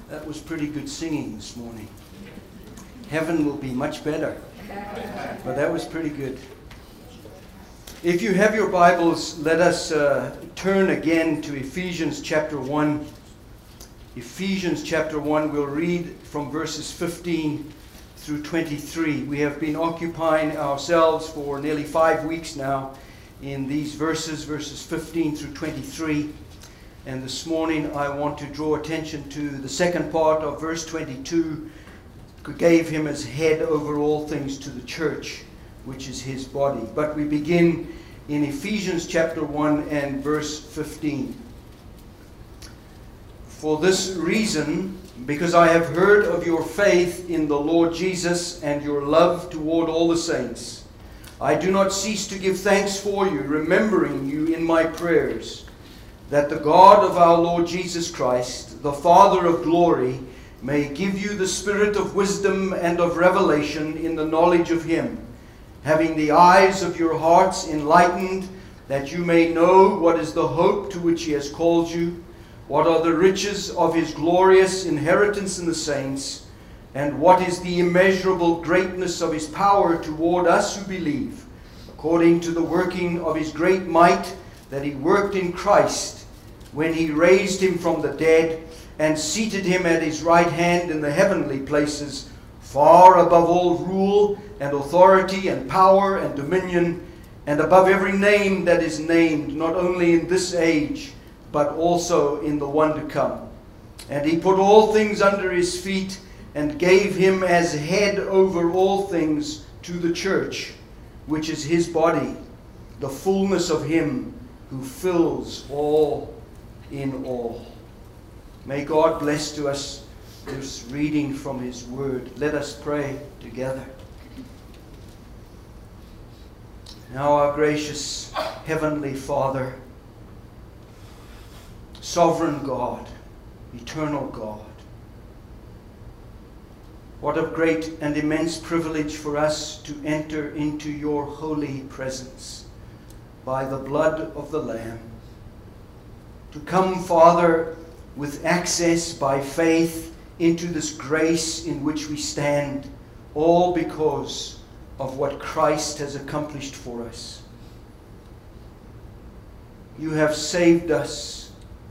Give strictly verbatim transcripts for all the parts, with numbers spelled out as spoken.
That was pretty good singing this morning. Heaven will be much better. But that was pretty good. If you have your Bibles, let us uh, turn again to Ephesians chapter one. Ephesians chapter one, we'll read from verses fifteen through twenty-three. We have been occupying ourselves for nearly five weeks now in these verses, verses fifteen through twenty-three. And this morning I want to draw attention to the second part of verse twenty-two. Who gave him as head over all things to the church, which is his body. But we begin in Ephesians chapter one and verse fifteen. For this reason, because I have heard of your faith in the Lord Jesus and your love toward all the saints, I do not cease to give thanks for you, remembering you in my prayers, that the God of our Lord Jesus Christ, the Father of glory, may give you the spirit of wisdom and of revelation in the knowledge of him, having the eyes of your hearts enlightened, that you may know what is the hope to which he has called you, what are the riches of his glorious inheritance in the saints, and what is the immeasurable greatness of his power toward us who believe, according to the working of his great might that he worked in Christ, when he raised him from the dead, and seated him at his right hand in the heavenly places, far above all rule and authority and power and dominion, and above every name that is named, not only in this age, but also in the one to come. And he put all things under his feet, and gave him as head over all things to the church, which is his body, the fullness of him who fills all in all. May God bless to us this reading from his word. Let us pray together. Now, our gracious heavenly Father, sovereign God, eternal God, what a great and immense privilege for us to enter into your holy presence by the blood of the Lamb. To come, Father, with access by faith into this grace in which we stand, all because of what Christ has accomplished for us. You have saved us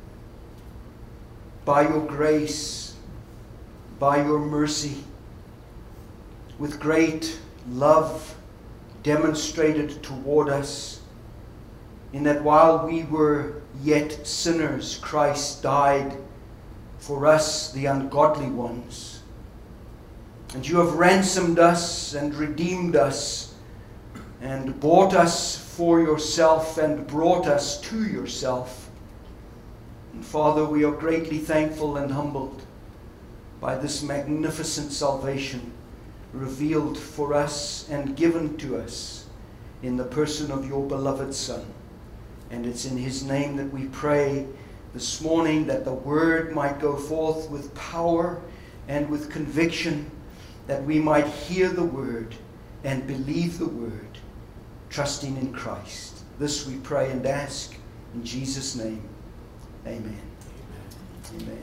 by your grace, by your mercy, with great love demonstrated toward us, in that while we were yet sinners, Christ died for us, the ungodly ones. And you have ransomed us and redeemed us and bought us for yourself and brought us to yourself. And Father, we are greatly thankful and humbled by this magnificent salvation revealed for us and given to us in the person of your beloved Son. And it's in his name that we pray this morning, that the word might go forth with power and with conviction, that we might hear the word and believe the word, trusting in Christ. This we pray and ask in Jesus' name. Amen. Amen. Amen.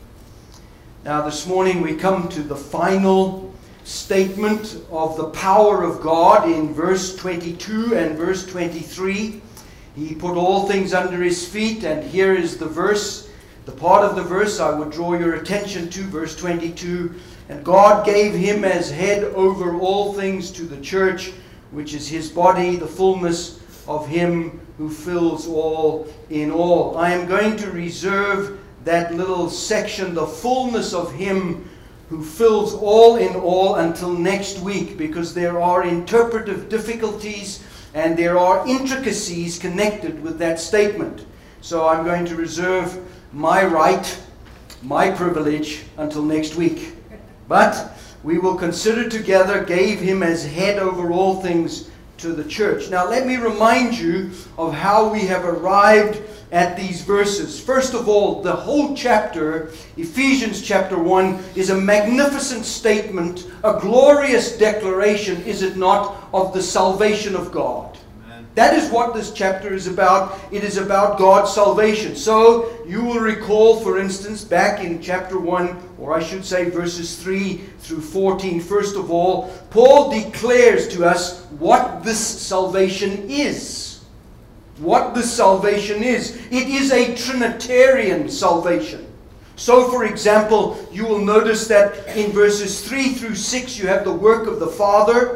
Now this morning we come to the final statement of the power of God in verse twenty-two and verse twenty-three. He put all things under his feet, and here is the verse, the part of the verse I would draw your attention to, verse twenty-two. And God gave him as head over all things to the church, which is his body, the fullness of him who fills all in all. I am going to reserve that little section, the fullness of him who fills all in all, until next week, because there are interpretive difficulties and there are intricacies connected with that statement. So I'm going to reserve my right, my privilege, until next week. But we will consider together, gave him as head over all things to the church. Now let me remind you of how we have arrived at these verses. First of all, the whole chapter, Ephesians chapter one, is a magnificent statement, a glorious declaration, is it not, of the salvation of God. Amen. That is what this chapter is about. It is about God's salvation. So you will recall, for instance, back in chapter one, or I should say verses three through fourteen, first of all, Paul declares to us what this salvation is. What this salvation is. It is a Trinitarian salvation. So, for example, you will notice that in verses three through six you have the work of the Father.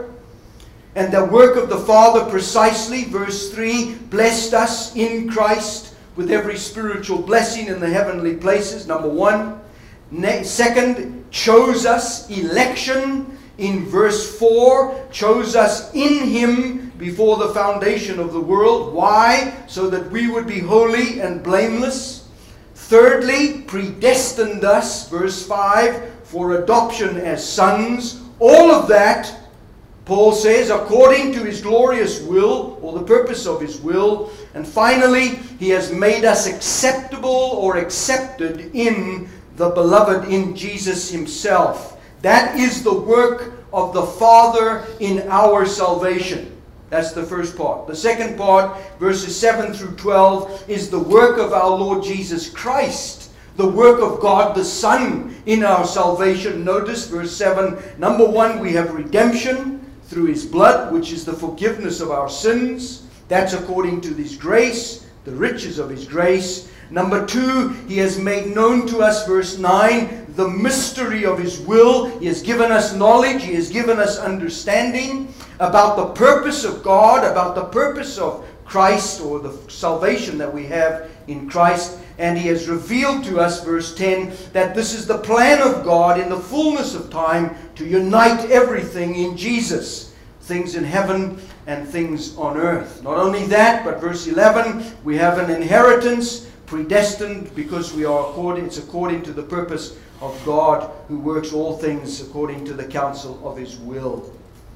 And the work of the Father precisely, verse three, blessed us in Christ with every spiritual blessing in the heavenly places, number one. Ne- second, chose us, election, in verse four, chose us in Him before the foundation of the world. Why? So that we would be holy and blameless. Thirdly, predestined us, verse five, for adoption as sons. All of that, Paul says, according to His glorious will, or the purpose of His will. And finally, He has made us acceptable or accepted in the Beloved, in Jesus Himself. That is the work of the Father in our salvation. That's the first part. The second part, verses seven through twelve, is the work of our Lord Jesus Christ. The work of God the Son in our salvation. Notice verse seven. Number one, we have redemption through His blood, which is the forgiveness of our sins. That's according to His grace, the riches of His grace. Number two, He has made known to us, verse nine, the mystery of His will. He has given us knowledge. He has given us understanding about the purpose of God, about the purpose of Christ, or the salvation that we have in Christ. And He has revealed to us, verse ten, that this is the plan of God in the fullness of time to unite everything in Jesus. Things in heaven and things on earth. Not only that, but verse eleven, we have an inheritance, predestined because we are according, it's according to the purpose of God, who works all things according to the counsel of His will.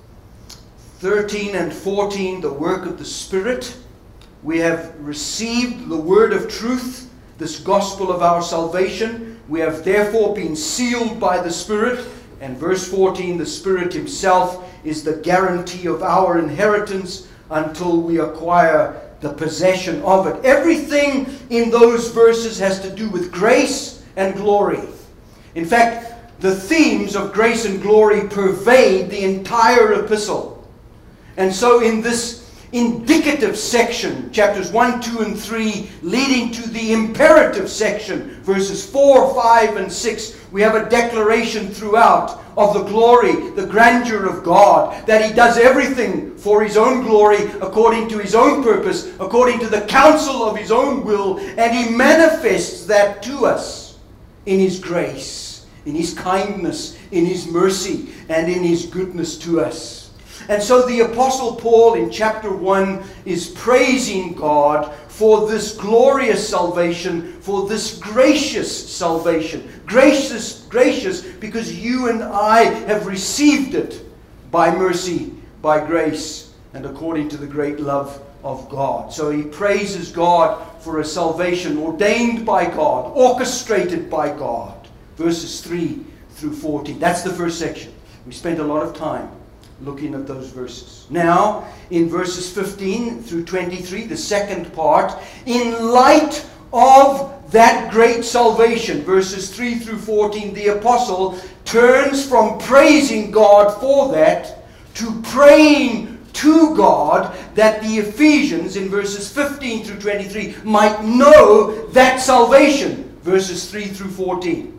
thirteen and fourteen, the work of the Spirit. We have received the word of truth, this gospel of our salvation. We have therefore been sealed by the Spirit. And verse fourteen, the Spirit Himself is the guarantee of our inheritance until we acquire the possession of it. Everything in those verses has to do with grace and glory. In fact, the themes of grace and glory pervade the entire epistle. And so in this indicative section, chapters one, two, and three, leading to the imperative section, verses four, five, and six, we have a declaration throughout of the glory, the grandeur of God, that He does everything for His own glory, according to His own purpose, according to the counsel of His own will, and He manifests that to us in His grace, in His kindness, in His mercy, and in His goodness to us. And so the Apostle Paul in chapter one is praising God for this glorious salvation, for this gracious salvation. Gracious, gracious, because you and I have received it by mercy, by grace, and according to the great love of God. So he praises God for a salvation ordained by God, orchestrated by God. Verses three through fourteen. That's the first section. We spent a lot of time looking at those verses. Now, in verses fifteen through twenty-three, the second part, in light of that great salvation, verses three through fourteen, the apostle turns from praising God for that to praying to God that the Ephesians, in verses fifteen through twenty-three, might know that salvation, verses three through fourteen.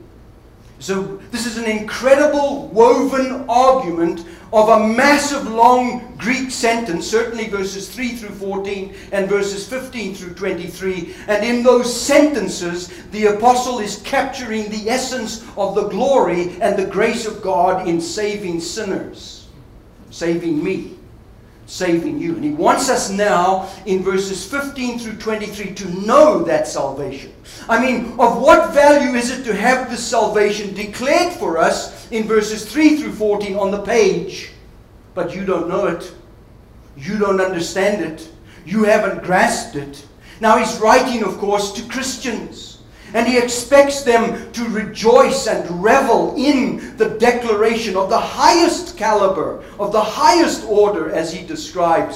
So this is an incredible woven argument of a massive long Greek sentence, certainly verses three through fourteen and verses fifteen through twenty-three. And in those sentences, the apostle is capturing the essence of the glory and the grace of God in saving sinners, saving me, saving you. And he wants us now in verses fifteen through twenty-three to know that salvation. I mean, of what value is it to have this salvation declared for us in verses three through fourteen on the page, but you don't know it, you don't understand it, you haven't grasped it? Now he's writing, of course, to Christians, and he expects them to rejoice and revel in the declaration of the highest caliber, of the highest order, as he describes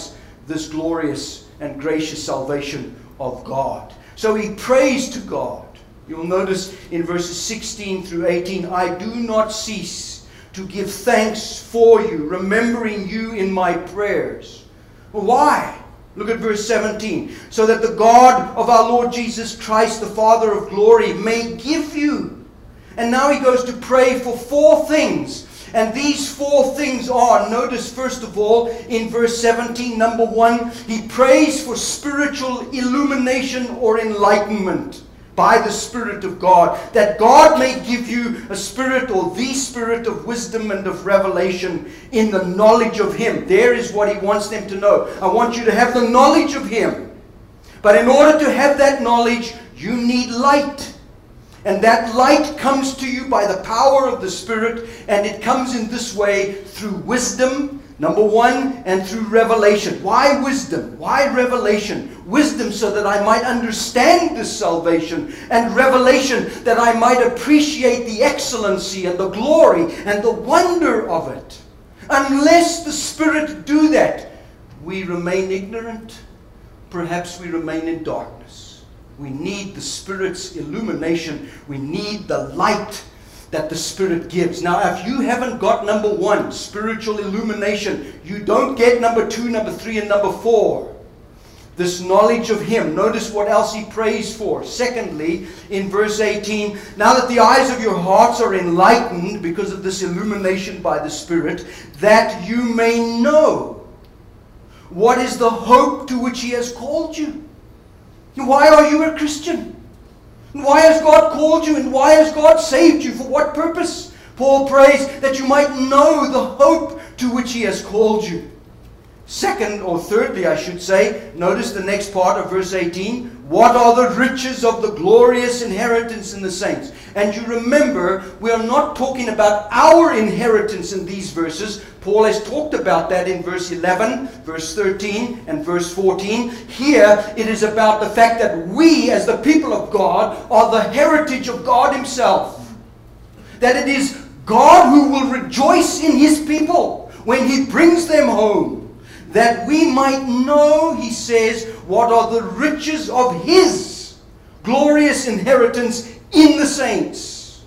this glorious and gracious salvation of God. So he prays to God. You'll notice in verses sixteen through eighteen, I do not cease to give thanks for you, remembering you in my prayers. Well, why? Look at verse seventeen. So that the God of our Lord Jesus Christ, the Father of glory, may give you. And now he goes to pray for four things. And these four things are, notice first of all, in verse seventeen, number one, he prays for spiritual illumination or enlightenment by the Spirit of God, that God may give you a spirit or the spirit of wisdom and of revelation in the knowledge of Him. There is what He wants them to know. I want you to have the knowledge of Him. But in order to have that knowledge, you need light. And that light comes to you by the power of the Spirit, and it comes in this way through wisdom, number one, and through revelation. Why wisdom? Why revelation? Wisdom so that I might understand this salvation, and revelation that I might appreciate the excellency and the glory and the wonder of it. Unless the Spirit do that, we remain ignorant. Perhaps we remain in darkness. We need the Spirit's illumination. We need the light that the Spirit gives. Now, if you haven't got number one, spiritual illumination, you don't get number two, number three, and number four. This knowledge of Him. Notice what else he prays for. Secondly, in verse eighteen, now that the eyes of your hearts are enlightened because of this illumination by the Spirit, that you may know what is the hope to which He has called you. Why are you a Christian? Why has God called you, and why has God saved you? For what purpose? Paul prays that you might know the hope to which He has called you. Second, or thirdly, I should say, notice the next part of verse eighteen. What are the riches of the glorious inheritance in the saints? And you remember, we are not talking about our inheritance in these verses. Paul has talked about that in verse eleven, verse thirteen, and verse fourteen. Here, it is about the fact that we, as the people of God, are the heritage of God Himself. That it is God who will rejoice in His people when He brings them home. That we might know, he says, what are the riches of His glorious inheritance in the saints.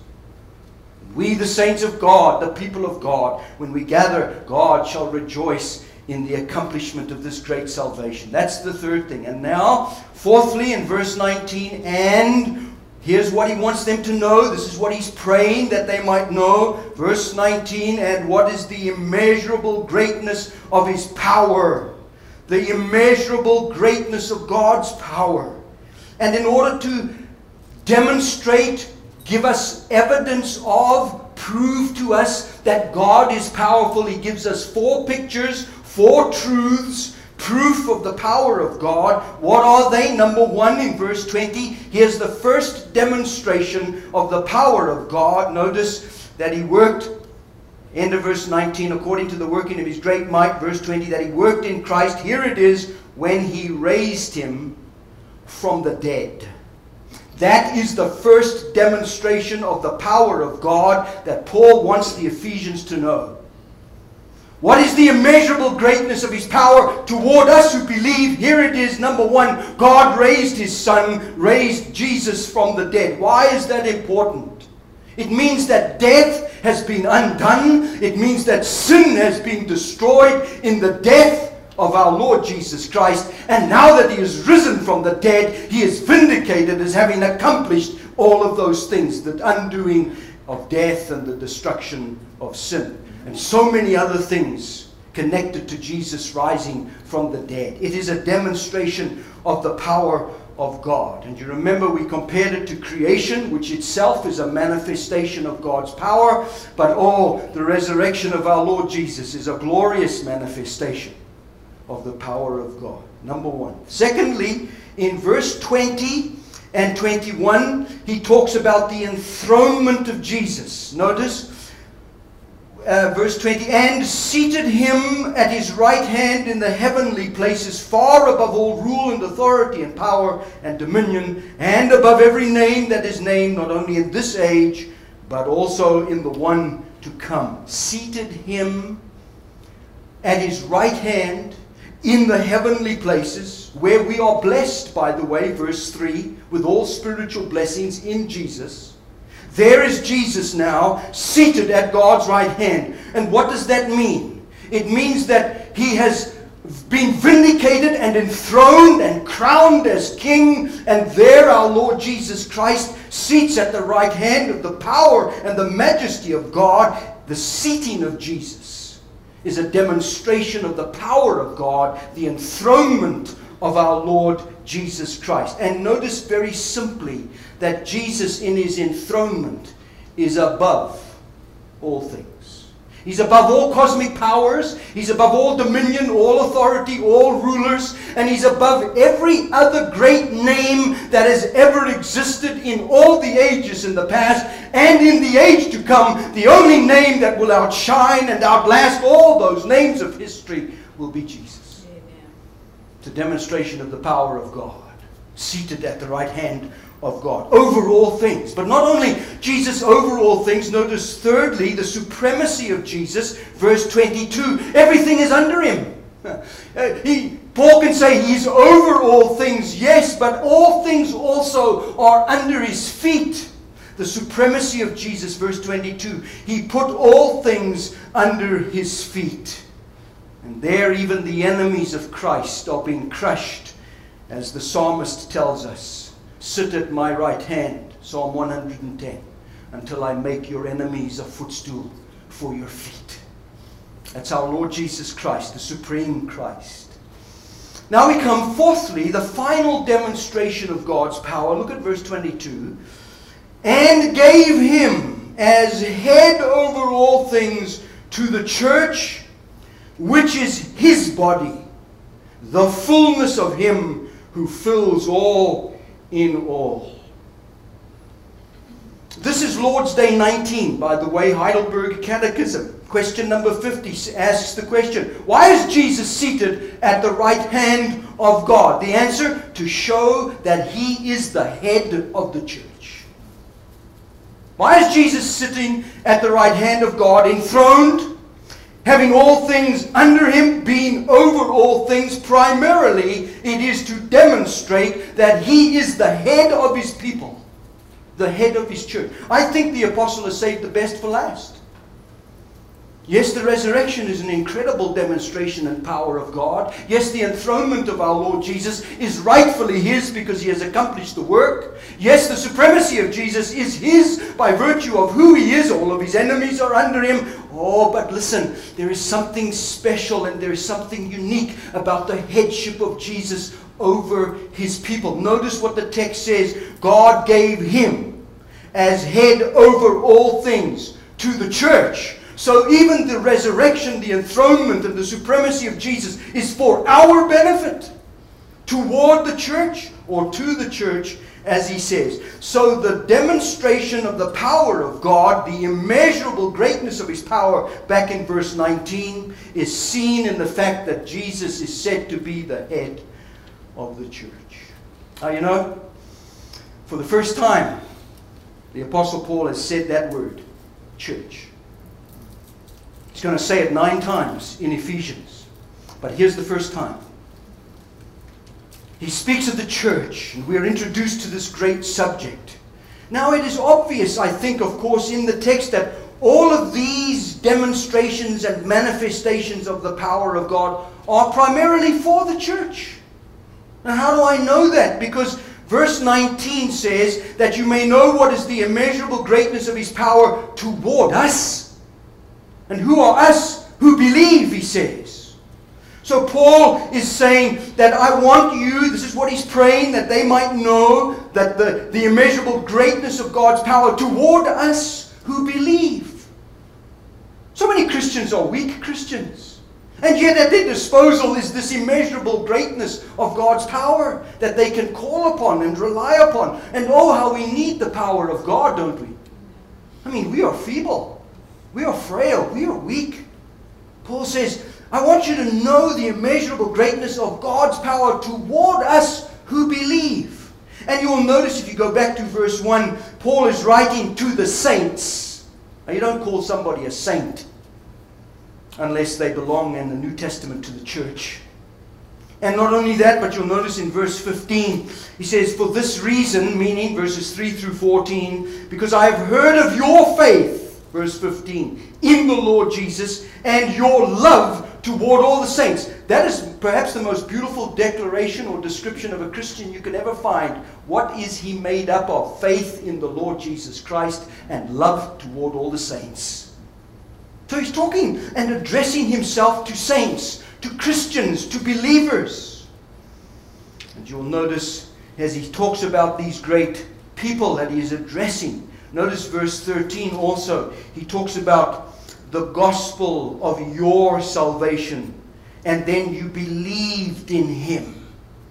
We, the saints of God, the people of God, when we gather, God shall rejoice in the accomplishment of this great salvation. That's the third thing. And now, fourthly, in verse nineteen, and here's what he wants them to know. This is what he's praying that they might know. Verse nineteen, and what is the immeasurable greatness of His power. The immeasurable greatness of God's power. And in order to demonstrate, give us evidence of, prove to us that God is powerful, he gives us four pictures, four truths, proof of the power of God. What are they? Number one, in verse twenty, here's the first demonstration of the power of God. Notice that He worked, end of verse nineteen, according to the working of His great might. Verse twenty, that He worked in Christ. Here it is, when He raised Him from the dead. That is the first demonstration of the power of God that Paul wants the Ephesians to know. What is the immeasurable greatness of His power toward us who believe? Here it is, number one, God raised His Son, raised Jesus from the dead. Why is that important? It means that death has been undone. It means that sin has been destroyed in the death of our Lord Jesus Christ. And now that He is risen from the dead, He is vindicated as having accomplished all of those things, the undoing of death and the destruction of sin. And so many other things connected to Jesus rising from the dead. It is a demonstration of the power of God. And you remember we compared it to creation, which itself is a manifestation of God's power. But oh, the resurrection of our Lord Jesus is a glorious manifestation of the power of God. Number one. Secondly, in verse twenty and twenty-one, he talks about the enthronement of Jesus. Notice, Uh, verse twenty, and seated Him at His right hand in the heavenly places, far above all rule and authority and power and dominion, and above every name that is named, not only in this age, but also in the one to come. Seated Him at His right hand in the heavenly places, where we are blessed, by the way, verse three, with all spiritual blessings in Jesus. There is Jesus now, seated at God's right hand. And what does that mean? It means that he has been vindicated and enthroned and crowned as King. And there our Lord Jesus Christ sits at the right hand of the power and the majesty of God. The seating of Jesus is a demonstration of the power of God, the enthronement of our Lord Jesus Christ. And notice very simply that Jesus in his enthronement is above all things. He's above all cosmic powers. He's above all dominion, all authority, all rulers. And he's above every other great name that has ever existed in all the ages in the past and in the age to come. The only name that will outshine and outlast all those names of history will be Jesus. Amen. It's a demonstration of the power of God, seated at the right hand of God, over all things. But not only Jesus over all things, notice thirdly, the supremacy of Jesus, verse twenty-two. Everything is under him. He, Paul can say he's over all things, yes, but all things also are under his feet. The supremacy of Jesus, verse twenty-two. He put all things under his feet. And there even the enemies of Christ are being crushed, as the psalmist tells us. Sit at my right hand, Psalm one hundred ten, until I make your enemies a footstool for your feet. That's our Lord Jesus Christ, the supreme Christ. Now we come, fourthly, the final demonstration of God's power. Look at verse twenty-two. And gave him as head over all things to the church, which is his body, the fullness of him who fills all in all. This is Lord's Day nineteen, by the way, Heidelberg Catechism. Question number fifty asks the question, why is Jesus seated at the right hand of God? The answer, to show that he is the head of the church. Why is Jesus sitting at the right hand of God, enthroned, having all things under him, being over all things? Primarily, it is to demonstrate that he is the head of his people, the head of his church. I think the apostle has saved the best for last. Yes, the resurrection is an incredible demonstration and power of God. Yes, the enthronement of our Lord Jesus is rightfully his because he has accomplished the work. Yes, the supremacy of Jesus is his by virtue of who he is. All of his enemies are under him. Oh, but listen, there is something special and there is something unique about the headship of Jesus over his people. Notice what the text says. God gave him as head over all things to the church. So even the resurrection, the enthronement, and the supremacy of Jesus is for our benefit, toward the church, or to the church, as he says. So the demonstration of the power of God, the immeasurable greatness of his power, back in verse nineteen, is seen in the fact that Jesus is said to be the head of the church. Now, you know, for the first time, the Apostle Paul has said that word, church. He's going to say it nine times in Ephesians. But here's the first time. He speaks of the church, and we are introduced to this great subject. Now it is obvious, I think, of course, in the text that all of these demonstrations and manifestations of the power of God are primarily for the church. Now how do I know that? Because verse nineteen says that you may know what is the immeasurable greatness of his power toward us. And who are us who believe, he says. So Paul is saying that I want you, this is what he's praying, that they might know that the, the immeasurable greatness of God's power toward us who believe. So many Christians are weak Christians. And yet at their disposal is this immeasurable greatness of God's power that they can call upon and rely upon. And oh, how we need the power of God, don't we? I mean, we are feeble. We are frail. We are weak. Paul says, I want you to know the immeasurable greatness of God's power toward us who believe. And you will notice if you go back to verse one, Paul is writing to the saints. Now you don't call somebody a saint unless they belong in the New Testament to the church. And not only that, but you'll notice in verse fifteen, he says, for this reason, meaning verses three through fourteen, because I have heard of your faith, verse fifteen, in the Lord Jesus, and your love toward all the saints. That is perhaps the most beautiful declaration or description of a Christian you can ever find. What is he made up of? Faith in the Lord Jesus Christ and love toward all the saints. So he's talking and addressing himself to saints, to Christians, to believers. And you'll notice as he talks about these great people that he is addressing, notice verse thirteen also, he talks about the gospel of your salvation, and then you believed in him.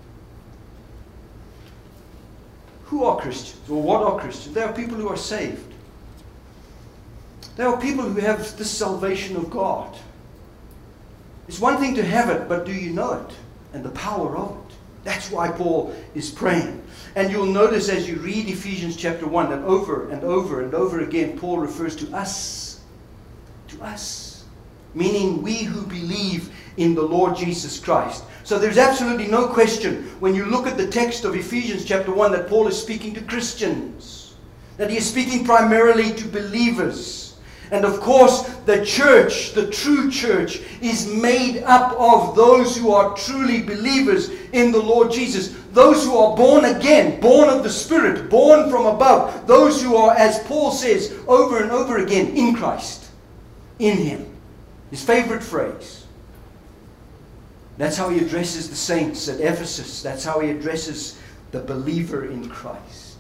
Who are Christians? Or what are Christians? They are people who are saved. They are people who have the salvation of God. It's one thing to have it, but do you know it? And the power of it. That's why Paul is praying. And you'll notice as you read Ephesians chapter one, that over and over and over again, Paul refers to us. To us. Meaning we who believe in the Lord Jesus Christ. So there's absolutely no question when you look at the text of Ephesians chapter one that Paul is speaking to Christians. That he is speaking primarily to believers. And of course, the church, the true church, is made up of those who are truly believers in the Lord Jesus. Those who are born again, born of the Spirit, born from above. Those who are, as Paul says over and over again, in Christ. In him. His favorite phrase. That's how he addresses the saints at Ephesus. That's how he addresses the believer in Christ.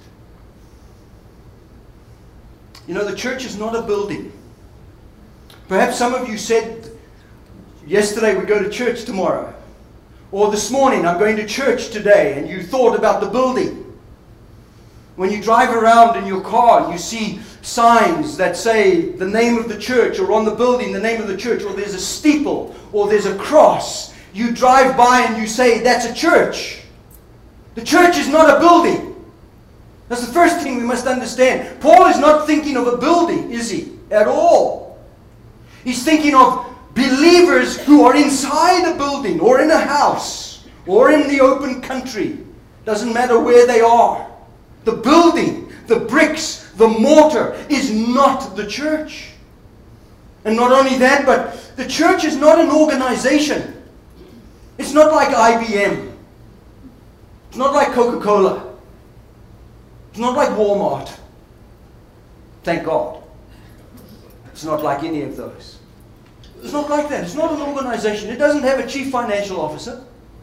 You know, the church is not a building. Perhaps some of you said, yesterday we go to church tomorrow. Or this morning, I'm going to church today. And you thought about the building. When you drive around in your car and you see signs that say the name of the church, or on the building the name of the church, or there's a steeple, or there's a cross, you drive by and you say, that's a church. The church is not a building. That's the first thing we must understand. Paul is not thinking of a building, is he? At all. He's thinking of believers who are inside a building, or in a house, or in the open country. Doesn't matter where they are. The building, the bricks, the mortar is not the church. And not only that, but the church is not an organization. It's not like I B M. It's not like Coca-Cola. It's not like Walmart. Thank God. It's not like any of those. It's not like that. It's not an organization. It doesn't have a chief financial officer.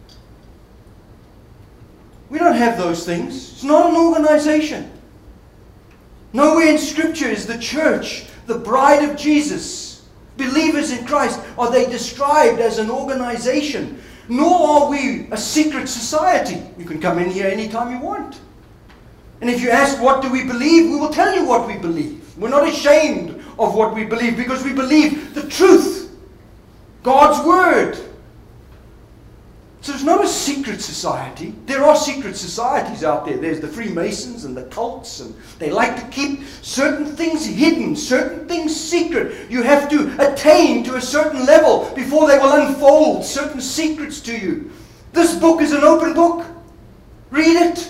We don't have those things. It's not an organization. Nowhere in Scripture is the church, the bride of Jesus, believers in Christ, are they described as an organization. Nor are we a secret society. You can come in here anytime you want. And if you ask what do we believe, we will tell you what we believe. We're not ashamed of what we believe because we believe the truth. God's Word. So it's not a secret society. There are secret societies out there. There's the Freemasons and the cults, and they like to keep certain things hidden, certain things secret. You have to attain to a certain level before they will unfold certain secrets to you. This book is an open book. Read it.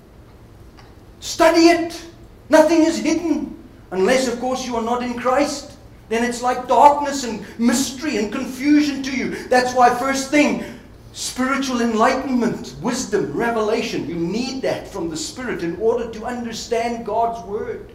Study it. Nothing is hidden. Unless, of course, you are not in Christ. Then it's like darkness and mystery and confusion to you. That's why first thing, spiritual enlightenment, wisdom, revelation. You need that from the Spirit in order to understand God's Word.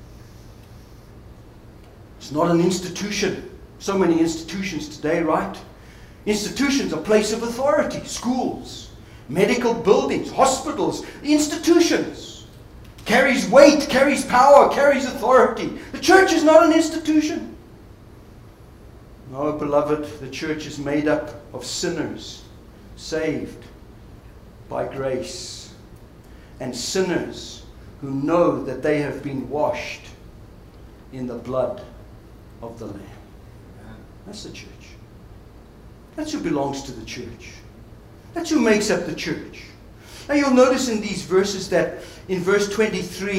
It's not an institution. So many institutions today, right? Institutions are place of authority. Schools, medical buildings, hospitals, institutions. Carries weight, carries power, carries authority. The church is not an institution. No, beloved, the church is made up of sinners. Saved by grace, and sinners who know that they have been washed in the blood of the Lamb. That's the church. That's who belongs to the church. That's who makes up the church. Now you'll notice in these verses that in verse twenty-three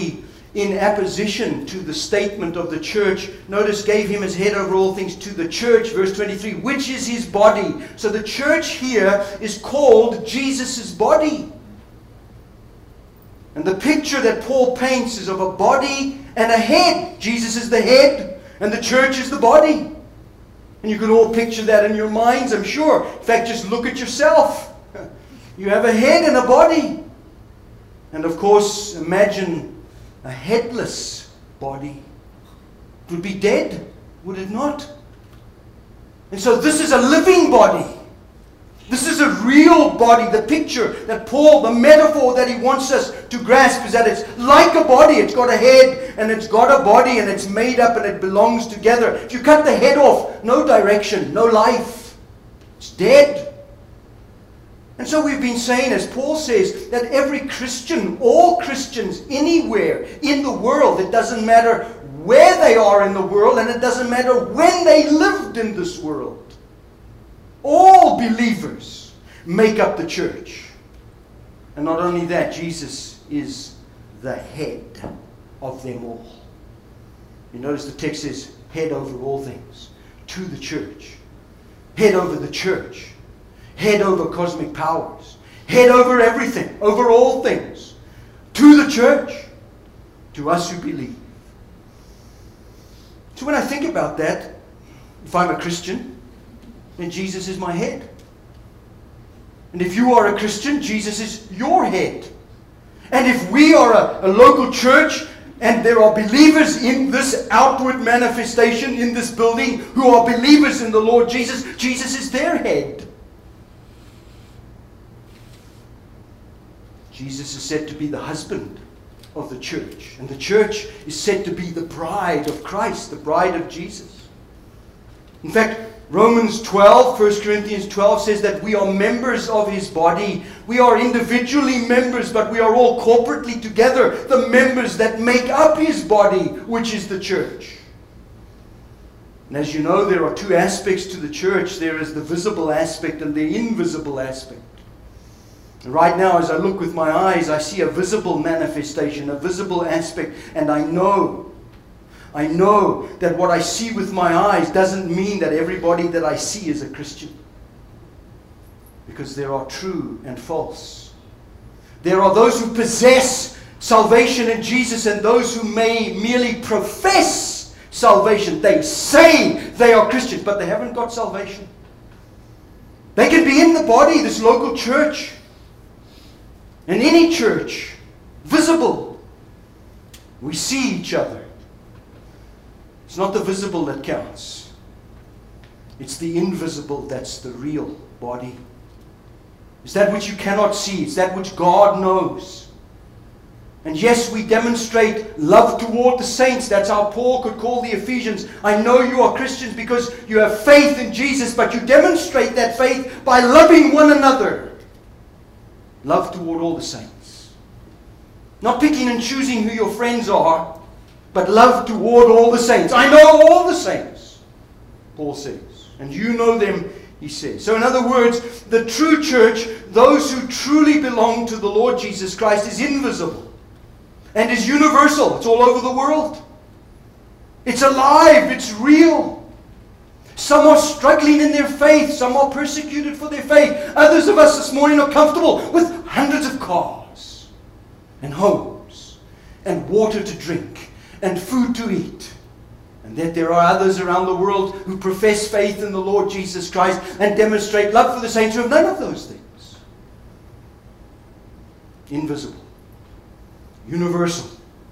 in apposition to the statement of the church. Notice, gave him as head over all things to the church, verse twenty-three, which is his body. So the church here is called Jesus' body. And the picture that Paul paints is of a body and a head. Jesus is the head and the church is the body. And you can all picture that in your minds, I'm sure. In fact, just look at yourself. You have a head and a body. And of course, imagine a headless body. It would be dead, would it not? And so this is a living body. This is a real body. The picture that Paul, the metaphor that he wants us to grasp is that it's like a body. It's got a head and it's got a body and it's made up and it belongs together. If you cut the head off, no direction, no life. It's dead. And so we've been saying, as Paul says, that every Christian, all Christians anywhere in the world, it doesn't matter where they are in the world and it doesn't matter when they lived in this world. All believers make up the church. And not only that, Jesus is the head of them all. You notice the text says, head over all things, to the church. Head over the church. Head over cosmic powers. Head over everything, over all things. To the church. To us who believe. So when I think about that, if I'm a Christian, then Jesus is my head. And if you are a Christian, Jesus is your head. And if we are a, a local church, and there are believers in this outward manifestation, in this building, who are believers in the Lord Jesus, Jesus is their head. Jesus is said to be the husband of the church. And the church is said to be the bride of Christ, the bride of Jesus. In fact, Romans twelve, First Corinthians twelve says that we are members of His body. We are individually members, but we are all corporately together, the members that make up His body, which is the church. And as you know, there are two aspects to the church. There is the visible aspect and the invisible aspect. Right now, as I look with my eyes, I see a visible manifestation, a visible aspect, and I know, I know that what I see with my eyes doesn't mean that everybody that I see is a Christian. Because there are true and false. There are those who possess salvation in Jesus and those who may merely profess salvation. They say they are Christians, but they haven't got salvation. They can be in the body, this local church, in any church, visible. We see each other. It's not the visible that counts. It's the invisible that's the real body. It's that which you cannot see. It's that which God knows. And yes, we demonstrate love toward the saints. That's how Paul could call the Ephesians. I know you are Christians because you have faith in Jesus, but you demonstrate that faith by loving one another. Love toward all the saints. Not picking and choosing who your friends are, but love toward all the saints. I know all the saints, Paul says. And you know them, he says. So in other words, the true church, those who truly belong to the Lord Jesus Christ, is invisible and is universal. It's all over the world. It's alive. It's real. Some are struggling in their faith. Some are persecuted for their faith. Others of us this morning are comfortable with hundreds of cars and homes and water to drink and food to eat. And yet there are others around the world who profess faith in the Lord Jesus Christ and demonstrate love for the saints who have none of those things. Invisible. Universal.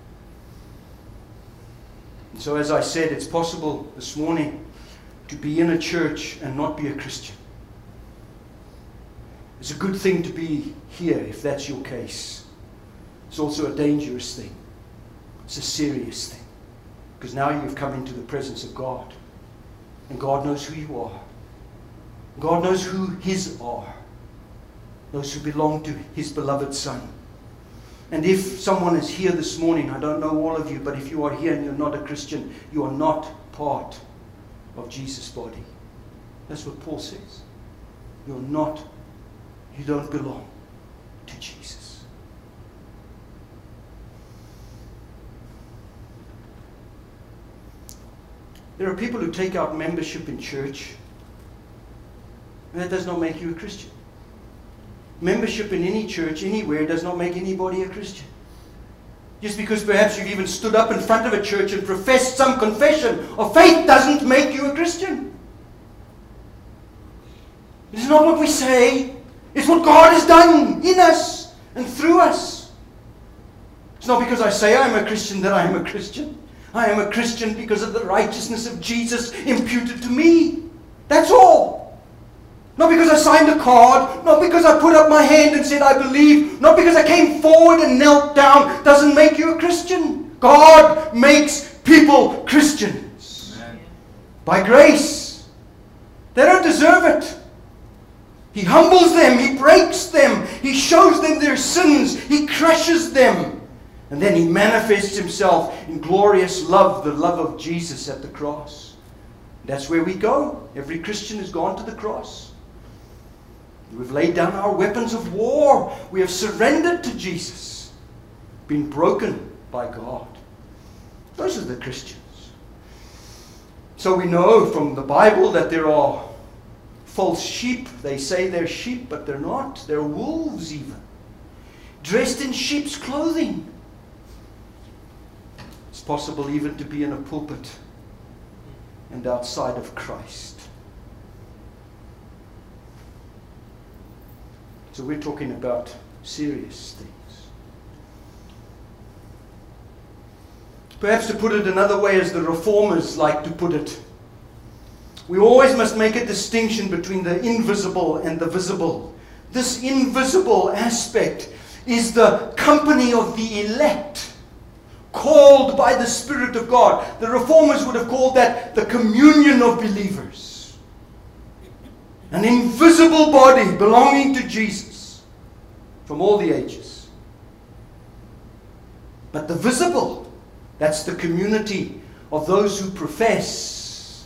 And so as I said, it's possible this morning to be in a church and not be a Christian. It's a good thing to be here if that's your case. It's also a dangerous thing. It's a serious thing. Because now you've come into the presence of God. And God knows who you are. God knows who His are. Those who belong to His beloved Son. And if someone is here this morning, I don't know all of you, but if you are here and you're not a Christian, you are not part of Jesus' body. That's what Paul says. You're not, you don't belong to Jesus. There are people who take out membership in church, and that does not make you a Christian. Membership in any church, anywhere, does not make anybody a Christian. Just because perhaps you've even stood up in front of a church and professed some confession of faith doesn't make you a Christian. It's not what we say. It's what God has done in us and through us. It's not because I say I'm a Christian that I am a Christian. I am a Christian because of the righteousness of Jesus imputed to me. That's all. Not because I signed a card, not because I put up my hand and said I believe, not because I came forward and knelt down, doesn't make you a Christian. God makes people Christians. Amen. By grace. They don't deserve it. He humbles them, He breaks them, He shows them their sins, He crushes them. And then He manifests Himself in glorious love, the love of Jesus at the cross. That's where we go. Every Christian has gone to the cross. We've laid down our weapons of war. We have surrendered to Jesus. Been broken by God. Those are the Christians. So we know from the Bible that there are false sheep. They say they're sheep, but they're not. They're wolves even. Dressed in sheep's clothing. It's possible even to be in a pulpit and outside of Christ. So we're talking about serious things. Perhaps to put it another way, as the reformers like to put it, we always must make a distinction between the invisible and the visible. This invisible aspect is the company of the elect, called by the Spirit of God. The reformers would have called that the communion of believers. An invisible body belonging to Jesus from all the ages. But the visible, that's the community of those who profess.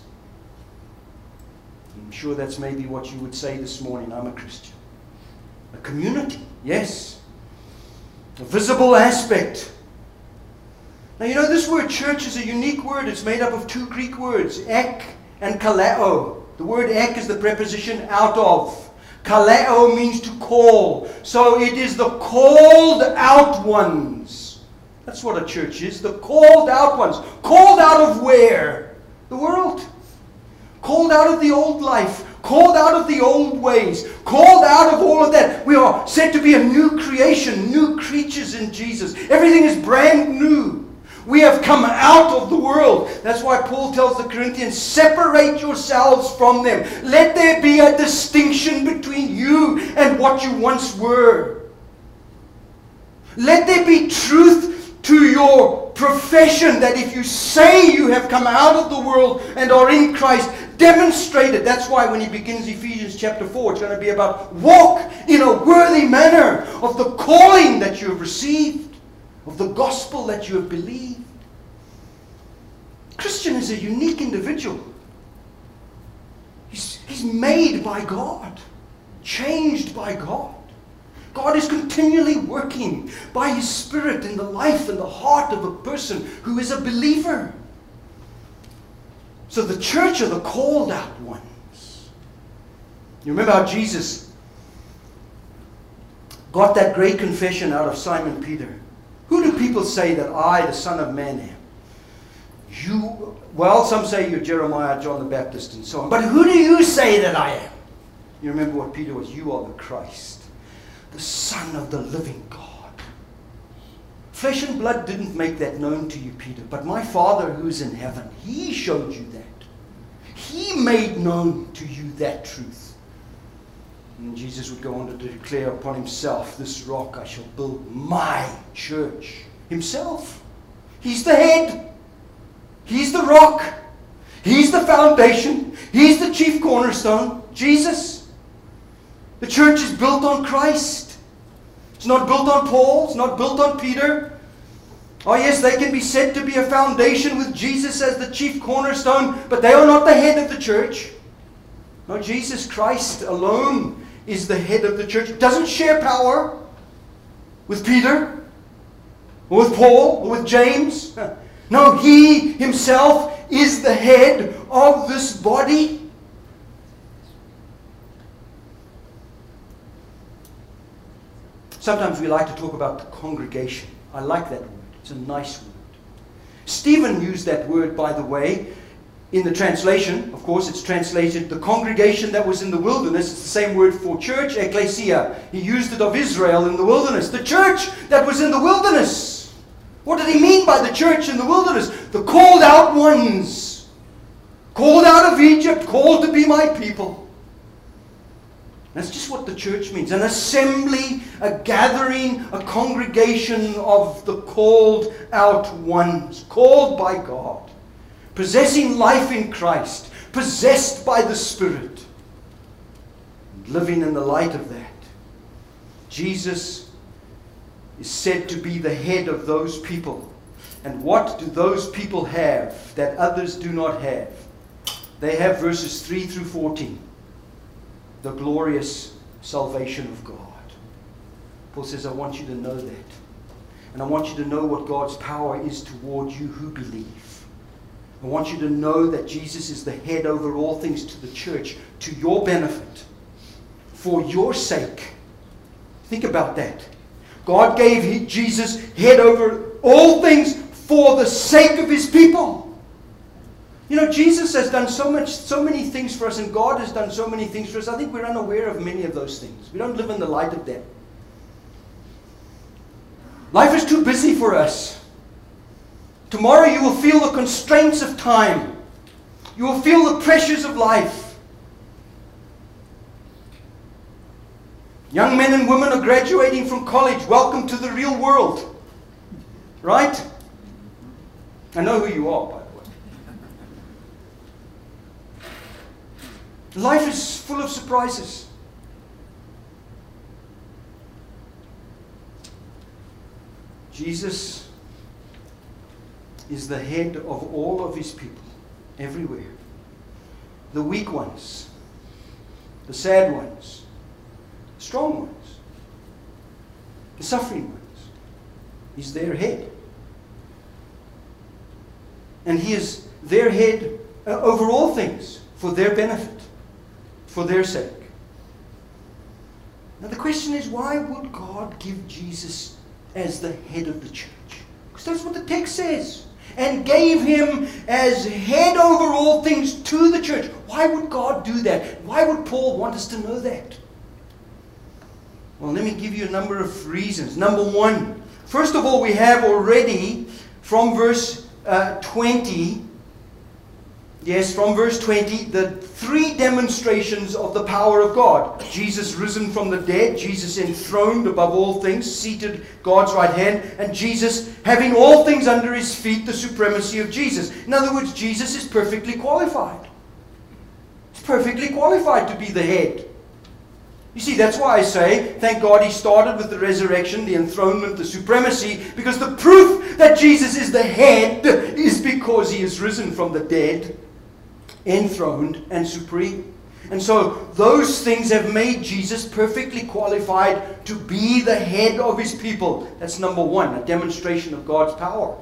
I'm sure that's maybe what you would say this morning. I'm a Christian. A community, yes. A visible aspect. Now you know this word church is a unique word. It's made up of two Greek words, ek and kaleo. The word ek is the preposition out of. Kaleo means to call. So it is the called out ones. That's what a church is. The called out ones. Called out of where? The world. Called out of the old life. Called out of the old ways. Called out of all of that. We are said to be a new creation. New creatures in Jesus. Everything is brand new. We have come out of the world. That's why Paul tells the Corinthians, separate yourselves from them. Let there be a distinction between you and what you once were. Let there be truth to your profession, that if you say you have come out of the world and are in Christ, demonstrate it. That's why when he begins Ephesians chapter four, it's going to be about walk in a worthy manner of the calling that you have received, of the gospel that you have believed. Christian is a unique individual. He's, he's made by God, changed by God. God is continually working by His Spirit in the life and the heart of a person who is a believer. So the church are the called out ones. You remember how Jesus got that great confession out of Simon Peter. Who do people say that I, the Son of Man, am? You, well, some say you're Jeremiah, John the Baptist, and so on. But who do you say that I am? You remember what Peter was? You are the Christ, the Son of the living God. Flesh and blood didn't make that known to you, Peter, but my Father who is in heaven, He showed you that. He made known to you that truth. And Jesus would go on to declare upon Himself, this rock I shall build my church. Himself. He's the head. He's the rock. He's the foundation. He's the chief cornerstone. Jesus. The church is built on Christ. It's not built on Paul. It's not built on Peter. Oh yes, they can be said to be a foundation with Jesus as the chief cornerstone, but they are not the head of the church. No, Jesus Christ alone is the head of the church. It doesn't share power with Peter, or with Paul, or with James. No, He Himself is the head of this body? Sometimes we like to talk about the congregation. I like that word. It's a nice word. Stephen used that word, by the way, in the translation. Of course, it's translated the congregation that was in the wilderness. It's the same word for church, ecclesia. He used it of Israel in the wilderness. The church that was in the wilderness. What did he mean by the church in the wilderness? The called out ones. Called out of Egypt, called to be my people. That's just what the church means. An assembly, a gathering, a congregation of the called out ones. Called by God. Possessing life in Christ. Possessed by the Spirit. Living in the light of that. Jesus is said to be the head of those people. And what do those people have that others do not have? They have verses three through fourteen. The glorious salvation of God. Paul says, I want you to know that. And I want you to know what God's power is toward you who believe. I want you to know that Jesus is the head over all things to the church, to your benefit, for your sake. Think about that. God gave Jesus head over all things for the sake of His people. You know, Jesus has done so much, so many things for us, and God has done so many things for us. I think we're unaware of many of those things. We don't live in the light of them. Life is too busy for us. Tomorrow you will feel the constraints of time. You will feel the pressures of life. Young men and women are graduating from college. Welcome to the real world. Right? I know who you are, by the way. Life is full of surprises. Jesus is the head of all of His people, everywhere. The weak ones, the sad ones, the strong ones, the suffering ones. He's their head. And He is their head uh, over all things for their benefit, for their sake. Now the question is, why would God give Jesus as the head of the church? Because that's what the text says. And gave Him as head over all things to the church. Why would God do that? Why would Paul want us to know that? Well, let me give you a number of reasons. Number one, first of all, we have already from verse uh, twenty, yes, from verse twenty, the three demonstrations of the power of God. Jesus risen from the dead, Jesus enthroned above all things, seated God's right hand, and Jesus having all things under His feet, the supremacy of Jesus. In other words, Jesus is perfectly qualified. He's perfectly qualified to be the head. You see, that's why I say, thank God He started with the resurrection, the enthronement, the supremacy, because the proof that Jesus is the head is because He is risen from the dead, enthroned and supreme. And so those things have made Jesus perfectly qualified to be the head of His people. That's number one, a demonstration of God's power.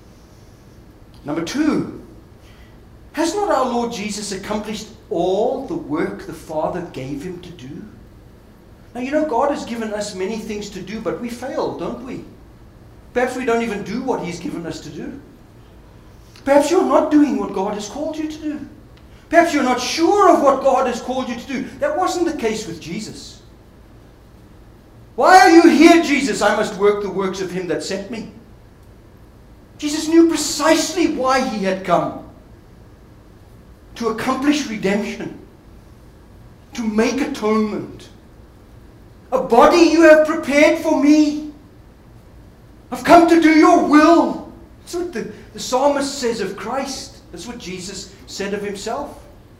Number two, has not our Lord Jesus accomplished all the work the Father gave Him to do? Now, you know, God has given us many things to do, but we fail, don't we? Perhaps we don't even do what He's given us to do. Perhaps you're not doing what God has called you to do. Perhaps you're not sure of what God has called you to do. That wasn't the case with Jesus. Why are you here, Jesus? I must work the works of Him that sent me. Jesus knew precisely why He had come. To accomplish redemption. To make atonement. A body you have prepared for me. I've come to do your will. That's what the, the psalmist says of Christ. That's what Jesus said of Himself.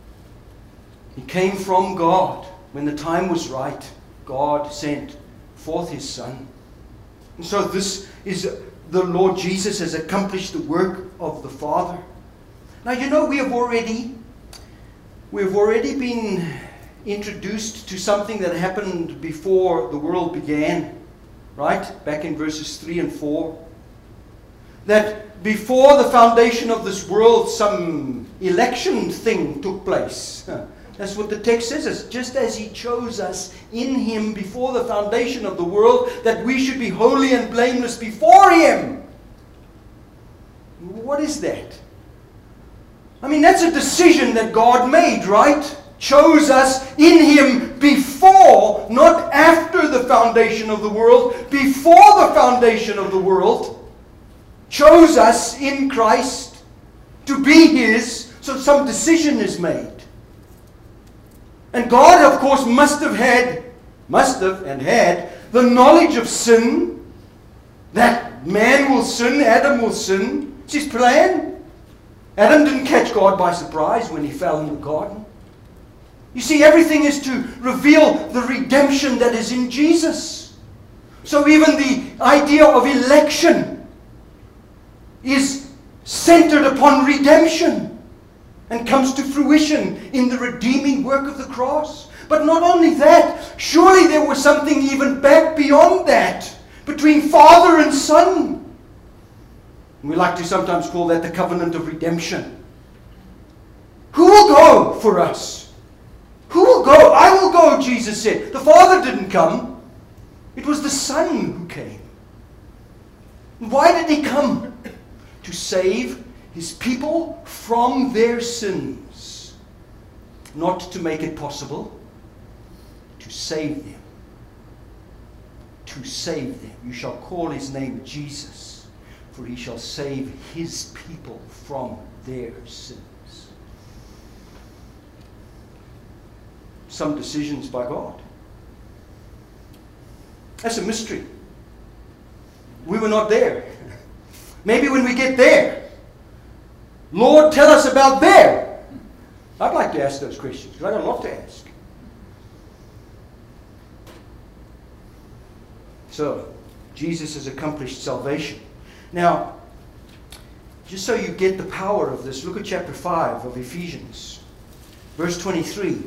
He came from God. When the time was right, God sent forth His Son. And so this is the Lord Jesus has accomplished the work of the Father. Now, you know, we have already we have already been introduced to something that happened before the world began, right? Back in verses three and four. that before the foundation of this world, some election thing took place. That's what the text says. It's just as He chose us in Him before the foundation of the world, that we should be holy and blameless before Him. What is that? I mean, that's a decision that God made, right? Chose us in Him before, not after the foundation of the world, before the foundation of the world. Chose us in Christ to be His, so some decision is made. And God, of course, must have had, must have and had the knowledge of sin, that man will sin, Adam will sin. It's His plan. Adam didn't catch God by surprise when he fell in the garden. You see, everything is to reveal the redemption that is in Jesus. So even the idea of election is centered upon redemption and comes to fruition in the redeeming work of the cross. But not only that, surely there was something even back beyond that, between Father and Son. We like to sometimes call that the covenant of redemption. Who will go for us? Who will go? I will go, Jesus said. The Father didn't come. It was the Son who came. Why did He come? To save His people from their sins. Not to make it possible. To save them. To save them. You shall call His name Jesus, for He shall save His people from their sins. Some decisions by God. That's a mystery. We were not there. Maybe when we get there, Lord, tell us about there. I'd like to ask those questions, because I've got a lot to ask. So, Jesus has accomplished salvation. Now, just so you get the power of this, look at chapter five of Ephesians, verse twenty-three.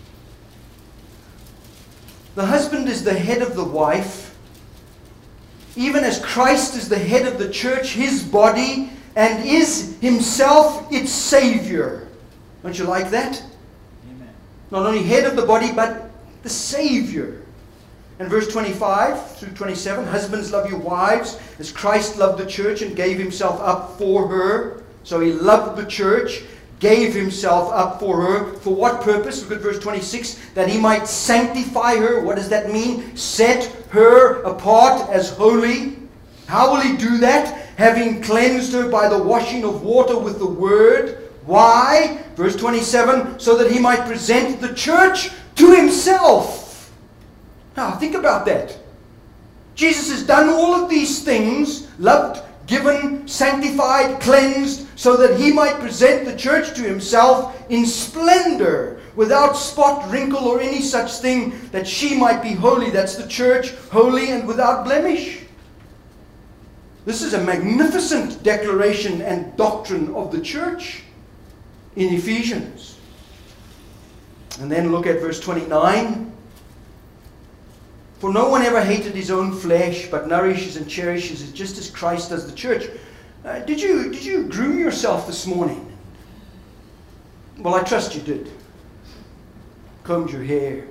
The husband is the head of the wife, even as Christ is the head of the church, His body, and is Himself its Savior. Don't you like that? Amen. Not only head of the body, but the Savior. And verse twenty-five through twenty-seven, husbands, love your wives as Christ loved the church and gave Himself up for her. So He loved the church, gave Himself up for her. For what purpose? Look at verse twenty-six. That He might sanctify her. What does that mean? Set her apart as holy. How will He do that? Having cleansed her by the washing of water with the word. Why? Verse twenty-seven. So that He might present the church to Himself. Now, think about that. Jesus has done all of these things, loved, given, sanctified, cleansed, so that He might present the church to Himself in splendor, without spot, wrinkle, or any such thing, that she might be holy. That's the church, holy and without blemish. This is a magnificent declaration and doctrine of the church in Ephesians. And then look at verse twenty-nine. For no one ever hated his own flesh, but nourishes and cherishes it, just as Christ does the church. Uh, did you did you groom yourself this morning? Well, I trust you did. Combed your hair,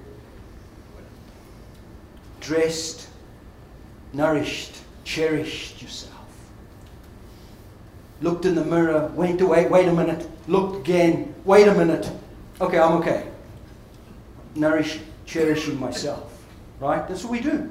dressed, nourished, cherished yourself. Looked in the mirror, went away, wait a minute, looked again, wait a minute. Okay, I'm okay. Nourishing, cherishing myself. Right? That's what we do.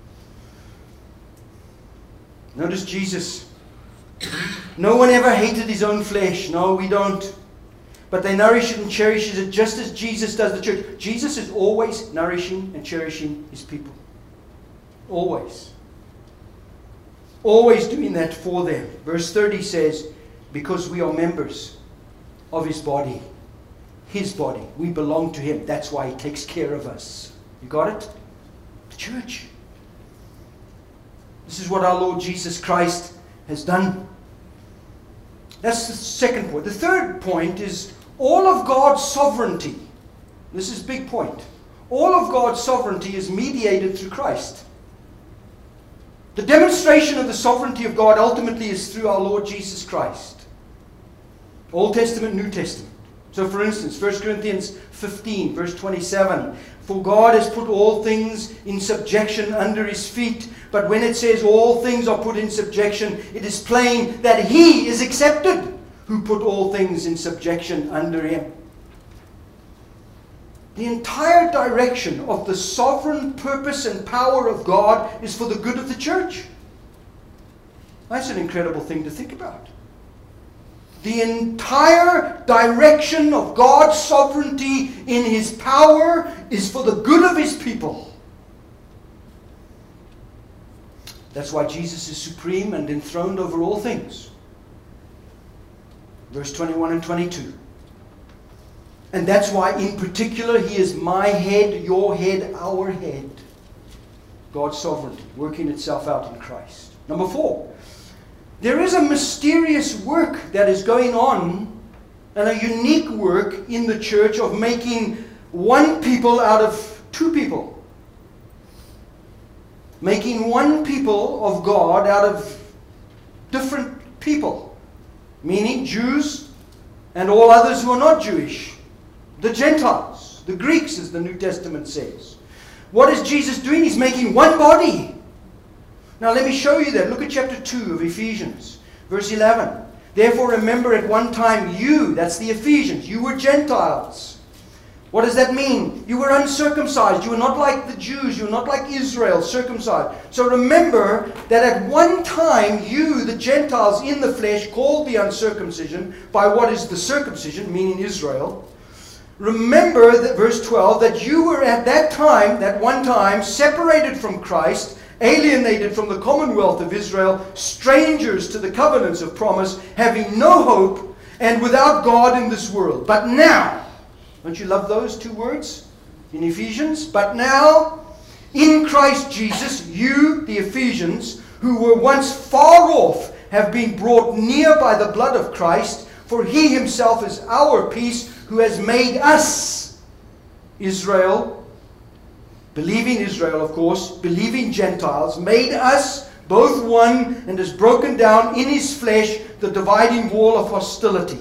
Notice Jesus. No one ever hated his own flesh. No, we don't. But they nourish it and cherishes it just as Jesus does the church. Jesus is always nourishing and cherishing His people. Always. Always doing that for them. Verse thirty says, because we are members of His body. His body. We belong to Him. That's why He takes care of us. You got it? The church. This is what our Lord Jesus Christ has done. That's the second point. The third point is all of God's sovereignty. This is a big point. All of God's sovereignty is mediated through Christ. The demonstration of the sovereignty of God ultimately is through our Lord Jesus Christ. Old Testament, New Testament. So for instance, First Corinthians fifteen, verse twenty-seven. For God has put all things in subjection under His feet. But when it says all things are put in subjection, it is plain that He is accepted who put all things in subjection under Him. The entire direction of the sovereign purpose and power of God is for the good of the church. That's an incredible thing to think about. The entire direction of God's sovereignty in His power is for the good of His people. That's why Jesus is supreme and enthroned over all things. Verse twenty-one and twenty-two. And that's why in particular He is my head, your head, our head. God's sovereignty working itself out in Christ. Number four. There is a mysterious work that is going on, and a unique work in the church of making one people out of two people. Making one people of God out of different people. Meaning Jews and all others who are not Jewish. The Gentiles, the Greeks, as the New Testament says. What is Jesus doing? He's making one body. Now let me show you that. Look at chapter two of Ephesians, verse eleven. Therefore remember at one time you, that's the Ephesians, you were Gentiles. What does that mean? You were uncircumcised. You were not like the Jews. You were not like Israel, circumcised. So remember that at one time you, the Gentiles in the flesh, called the uncircumcision by what is the circumcision, meaning Israel. Remember that verse twelve, that you were at that time, that one time, separated from Christ, alienated from the commonwealth of Israel, strangers to the covenants of promise, having no hope, and without God in this world. But now, don't you love those two words in Ephesians? But now, in Christ Jesus, you, the Ephesians, who were once far off, have been brought near by the blood of Christ, for He Himself is our peace, who has made us, Israel, believing Israel, of course, believing Gentiles, made us both one, and has broken down in His flesh the dividing wall of hostility.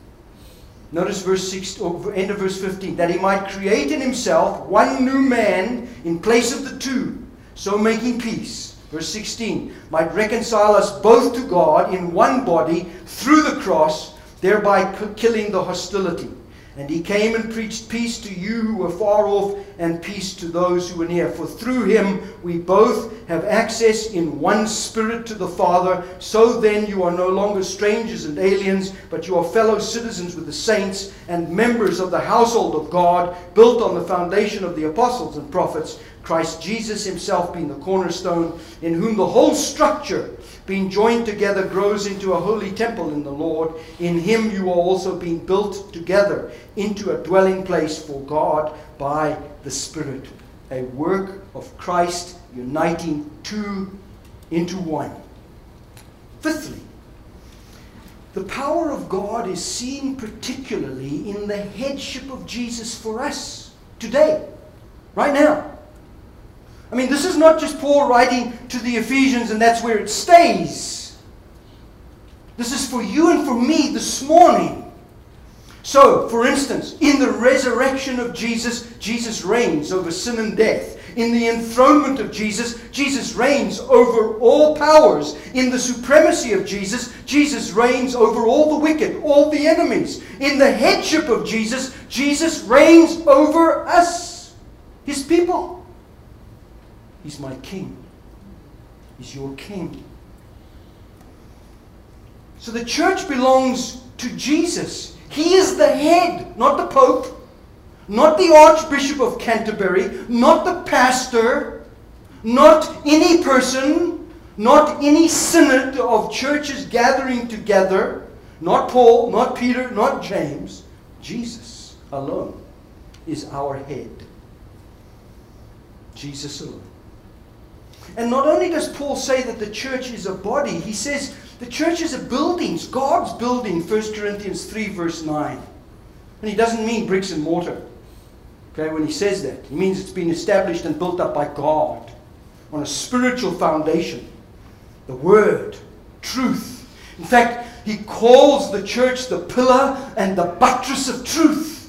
Notice verse six, or end of verse fifteen, that He might create in Himself one new man in place of the two, so making peace. Verse sixteen, might reconcile us both to God in one body through the cross, thereby killing the hostility. And He came and preached peace to you who were far off, and peace to those who were near. For through Him we both have access in one Spirit to the Father. So then you are no longer strangers and aliens, but you are fellow citizens with the saints and members of the household of God, built on the foundation of the apostles and prophets, Christ Jesus Himself being the cornerstone, in whom the whole structure, being joined together, grows into a holy temple in the Lord. In Him you are also being built together into a dwelling place for God by the Spirit. A work of Christ uniting two into one. Fifthly, the power of God is seen particularly in the headship of Jesus for us today, right now. I mean, this is not just Paul writing to the Ephesians and that's where it stays. This is for you and for me this morning. So, for instance, in the resurrection of Jesus, Jesus reigns over sin and death. In the enthronement of Jesus, Jesus reigns over all powers. In the supremacy of Jesus, Jesus reigns over all the wicked, all the enemies. In the headship of Jesus, Jesus reigns over us, His people. He's my King. He's your King. So the church belongs to Jesus. He is the head, not the Pope, not the Archbishop of Canterbury, not the pastor, not any person, not any synod of churches gathering together, not Paul, not Peter, not James. Jesus alone is our head. Jesus alone. And not only does Paul say that the church is a body, he says the church is a building, God's building, First Corinthians three verse nine. And he doesn't mean bricks and mortar. Okay, when he says that, he means it's been established and built up by God on a spiritual foundation. The Word, truth. In fact, he calls the church the pillar and the buttress of truth.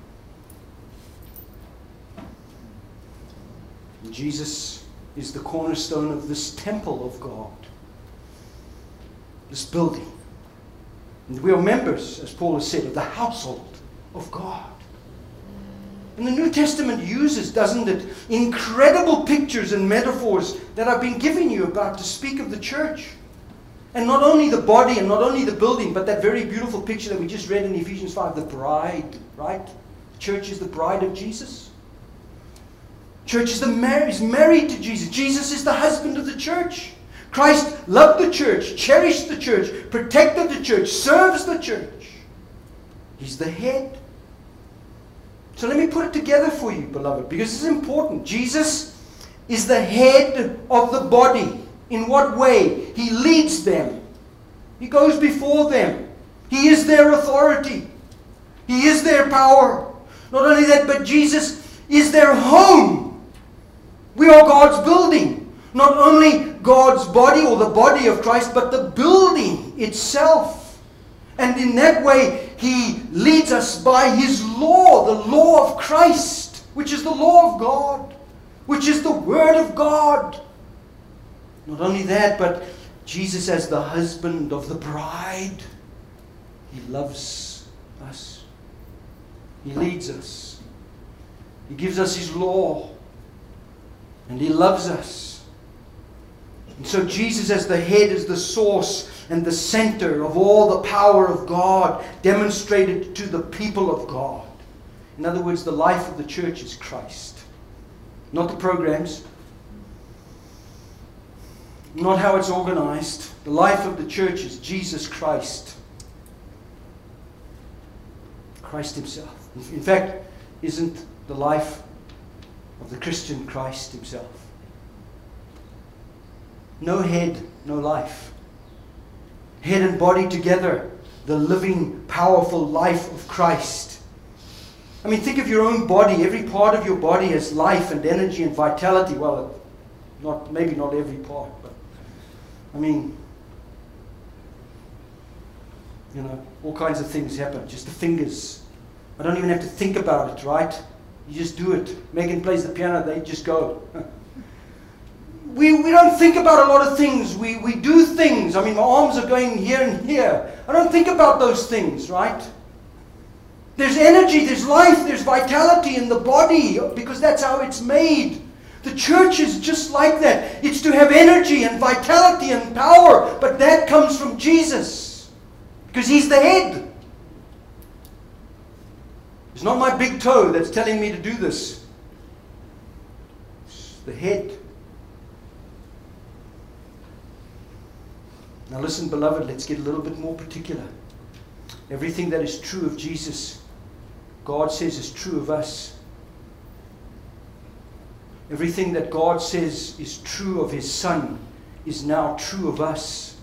And Jesus is the cornerstone of this temple of God, this building. And we are members, as Paul has said, of the household of God. And the New Testament uses, doesn't it, incredible pictures and metaphors that I've been giving you about to speak of the church. And not only the body and not only the building, but that very beautiful picture that we just read in Ephesians five, the bride, right? The church is the bride of Jesus. Church is the mar- is married to Jesus. Jesus is the husband of the church. Christ loved the church, cherished the church, protected the church, serves the church. He's the head. So let me put it together for you, beloved, because it's important. Jesus is the head of the body. In what way? He leads them. He goes before them. He is their authority. He is their power. Not only that, but Jesus is their home. We are God's building. Not only God's body or the body of Christ, but the building itself. And in that way, He leads us by His law, the law of Christ, which is the law of God, which is the Word of God. Not only that, but Jesus as the husband of the bride, He loves us. He leads us. He gives us His law. And He loves us. And so Jesus as the head is the source and the center of all the power of God demonstrated to the people of God. In other words, the life of the church is Christ. Not the programs. Not how it's organized. The life of the church is Jesus Christ. Christ Himself. In fact, isn't the life of the Christian Christ Himself? No head, no life. Head and body together, the living, powerful life of Christ. I mean, think of your own body. Every part of your body has life and energy and vitality. Well, not maybe not every part, but I mean, you know, all kinds of things happen. Just the fingers. I don't even have to think about it, right? You just do it. Megan plays the piano, they just go. We, we don't think about a lot of things. We, we do things. I mean, my arms are going here and here. I don't think about those things, right? There's energy, there's life, there's vitality in the body because that's how it's made. The church is just like that. It's to have energy and vitality and power, but that comes from Jesus because He's the head. It's not my big toe that's telling me to do this. It's the head. Now listen, beloved, let's get a little bit more particular. Everything that is true of Jesus, God says is true of us. Everything that God says is true of His Son is now true of us.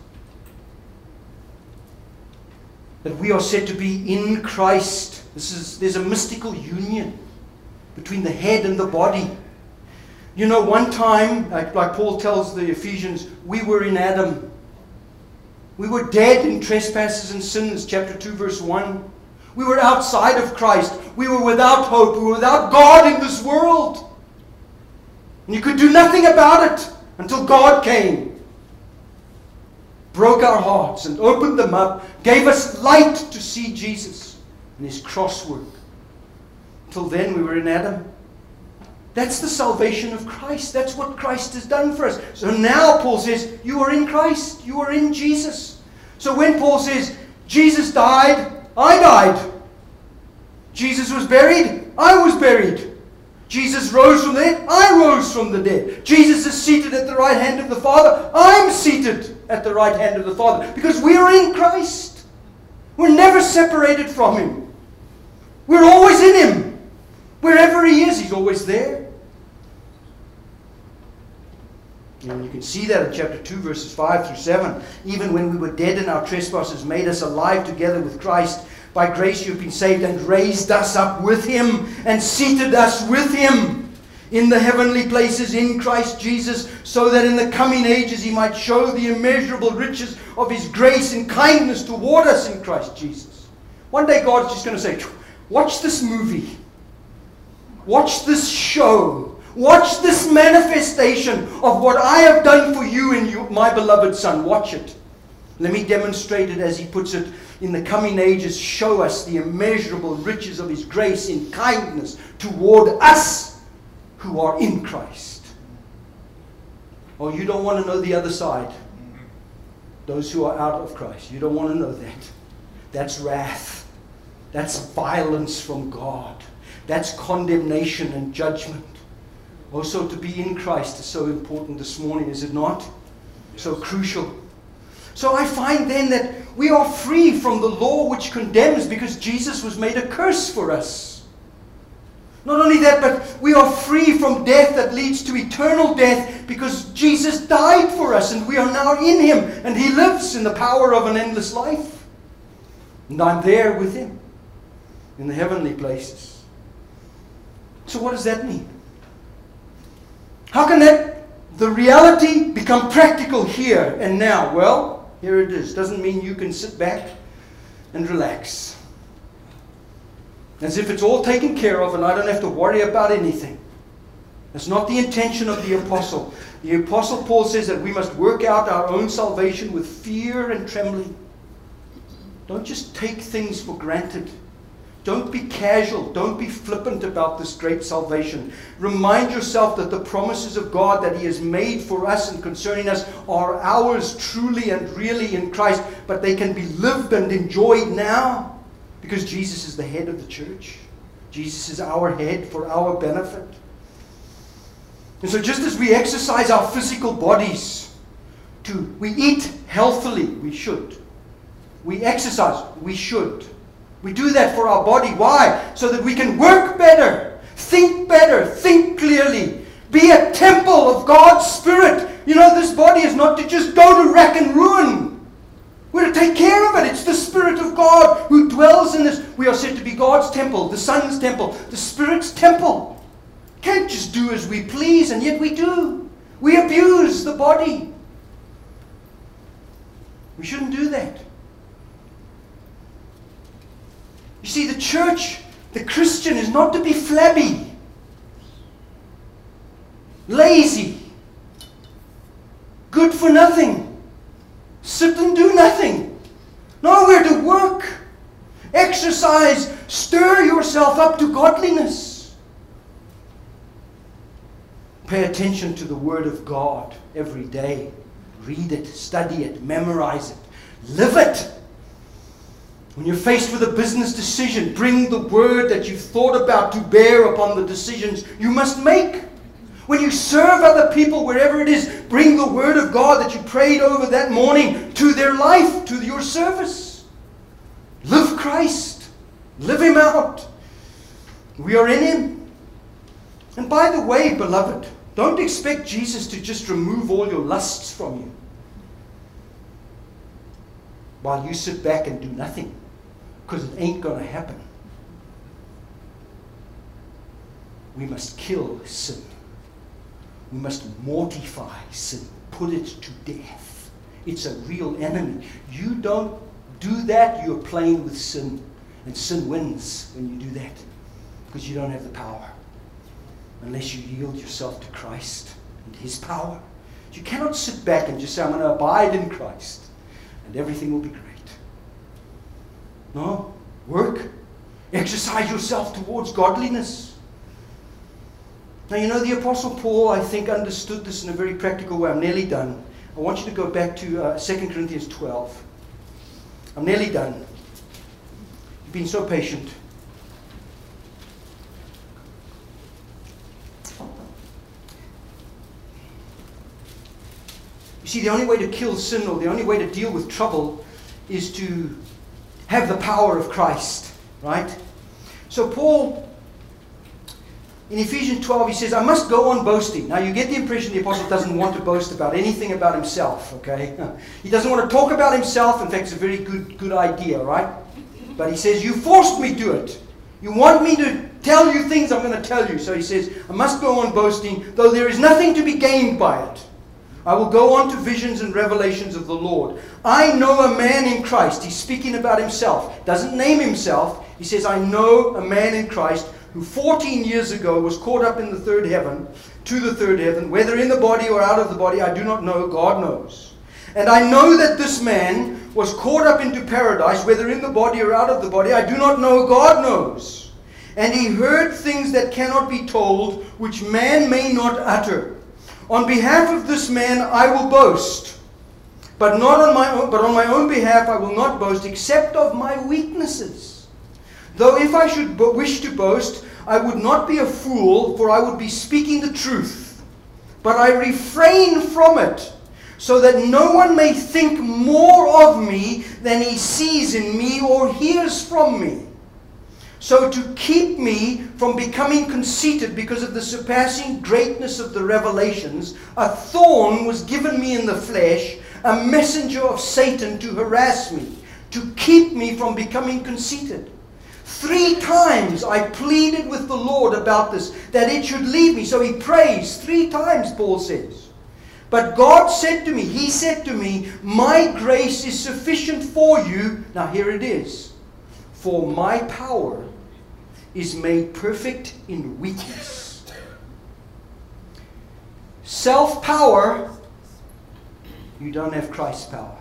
That we are said to be in Christ. This is, there's a mystical union between the head and the body. You know, one time, like, like Paul tells the Ephesians, we were in Adam. We were dead in trespasses and sins, chapter two, verse one. We were outside of Christ. We were without hope. We were without God in this world. And you could do nothing about it until God came. Broke our hearts and opened them up. Gave us light to see Jesus and His cross work. Until then we were in Adam. That's the salvation of Christ. That's what Christ has done for us. So now Paul says, you are in Christ. You are in Jesus. So when Paul says, Jesus died, I died. Jesus was buried, I was buried. Jesus rose from the dead, I rose from the dead. Jesus is seated at the right hand of the Father, I'm seated at the right hand of the Father. Because we are in Christ. We're never separated from Him. We're always in Him. Wherever He is, He's always there. And you can see that in chapter two, verses five through seven. Even when we were dead in our trespasses, made us alive together with Christ. By grace you have been saved and raised us up with Him and seated us with Him in the heavenly places in Christ Jesus, so that in the coming ages He might show the immeasurable riches of His grace and kindness toward us in Christ Jesus. One day God's just going to say, watch this movie. Watch this show. Watch this manifestation of what I have done for you and you, my beloved Son. Watch it. Let me demonstrate it, as He puts it, in the coming ages. Show us the immeasurable riches of His grace in kindness toward us who are in Christ. Oh, you don't want to know the other side. Those who are out of Christ. You don't want to know that. That's wrath. That's violence from God. That's condemnation and judgment. Also, to be in Christ is so important this morning, is it not? Yes. So crucial. So I find then that we are free from the law which condemns, because Jesus was made a curse for us. Not only that, but we are free from death that leads to eternal death, because Jesus died for us and we are now in Him and He lives in the power of an endless life. And I'm there with Him in the heavenly places. So what does that mean? How can that, the reality, become practical here and now? Well, here it is. Doesn't mean you can sit back and relax, as if it's all taken care of and I don't have to worry about anything. That's not the intention of the apostle. The apostle Paul says that we must work out our own salvation with fear and trembling. Don't just take things for granted. Don't be casual. Don't be flippant about this great salvation. Remind yourself that the promises of God that He has made for us and concerning us are ours truly and really in Christ, but they can be lived and enjoyed now. Because Jesus is the head of the church. Jesus is our head for our benefit. And so just as we exercise our physical bodies, to we eat healthily, we should. We exercise, we should. We do that for our body. Why? So that we can work better, think better, think clearly, be a temple of God's Spirit. You know, this body is not to just go to rack and ruin. We're to take care of it. It's the Spirit of God who dwells in this. We are said to be God's temple, the Son's temple, the Spirit's temple. Can't just do as we please, and yet we do. We abuse the body. We shouldn't do that. You see, the church, the Christian, is not to be flabby, lazy, good for nothing. Sit and do nothing. No, we're to work, exercise, stir yourself up to godliness. Pay attention to the Word of God every day. Read it, study it, memorize it, live it. When you're faced with a business decision, bring the Word that you've thought about to bear upon the decisions you must make. When you serve other people, wherever it is, bring the Word of God that you prayed over that morning to their life, to your service. Live Christ. Live Him out. We are in Him. And by the way, beloved, don't expect Jesus to just remove all your lusts from you while you sit back and do nothing, because it ain't going to happen. We must kill sin. We must mortify sin, put it to death. It's a real enemy. You don't do that, you're playing with sin. And sin wins when you do that, because you don't have the power unless you yield yourself to Christ and His power. You cannot sit back and just say, I'm going to abide in Christ and everything will be great. No, work. Exercise yourself towards godliness. Now, you know, the Apostle Paul, I think, understood this in a very practical way. I'm nearly done. I want you to go back to uh, Second Corinthians twelve. I'm nearly done. You've been so patient. You see, the only way to kill sin, or the only way to deal with trouble, is to have the power of Christ, right? So Paul, in Ephesians twelve, he says, I must go on boasting. Now, you get the impression the apostle doesn't want to boast about anything about himself, okay? He doesn't want to talk about himself. In fact, it's a very good, good idea, right? But he says, you forced me to it. You want me to tell you things I'm going to tell you. So he says, I must go on boasting, though there is nothing to be gained by it. I will go on to visions and revelations of the Lord. I know a man in Christ. He's speaking about himself. Doesn't name himself. He says, I know a man in Christ who fourteen years ago was caught up in the third heaven, to the third heaven, whether in the body or out of the body, I do not know. God knows. And I know that this man was caught up into paradise, whether in the body or out of the body, I do not know. God knows. And he heard things that cannot be told, which man may not utter. On behalf of this man I will boast, but not on my own, but on my own behalf I will not boast, except of my weaknesses. Though if I should bo- wish to boast, I would not be a fool, for I would be speaking the truth. But I refrain from it, so that no one may think more of me than he sees in me or hears from me. So to keep me from becoming conceited because of the surpassing greatness of the revelations, a thorn was given me in the flesh, a messenger of Satan to harass me, to keep me from becoming conceited. Three times I pleaded with the Lord about this, that it should leave me. So he prays three times, Paul says. But God said to me, he said to me, my grace is sufficient for you. Now here it is. For my power is made perfect in weakness. Self-power, you don't have Christ's power.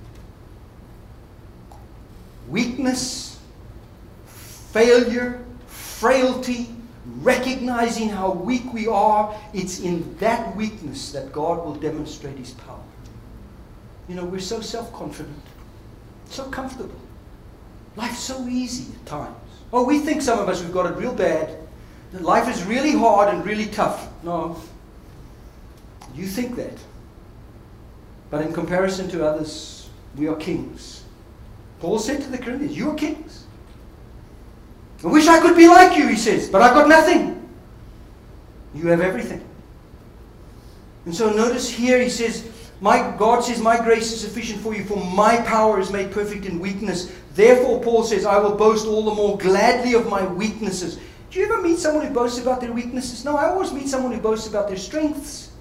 Weakness, failure, frailty, recognizing how weak we are, it's in that weakness that God will demonstrate his power. You know, we're so self-confident, so comfortable. Life's so easy at times. Oh, we think some of us, we've got it real bad. That life is really hard and really tough. No. You think that. But in comparison to others, we are kings. Paul said to the Corinthians, you are kings. I wish I could be like you, he says, but I've got nothing. You have everything. And so notice here he says, my God says, my grace is sufficient for you, for my power is made perfect in weakness. Therefore, Paul says, I will boast all the more gladly of my weaknesses. Do you ever meet someone who boasts about their weaknesses? No, I always meet someone who boasts about their strengths.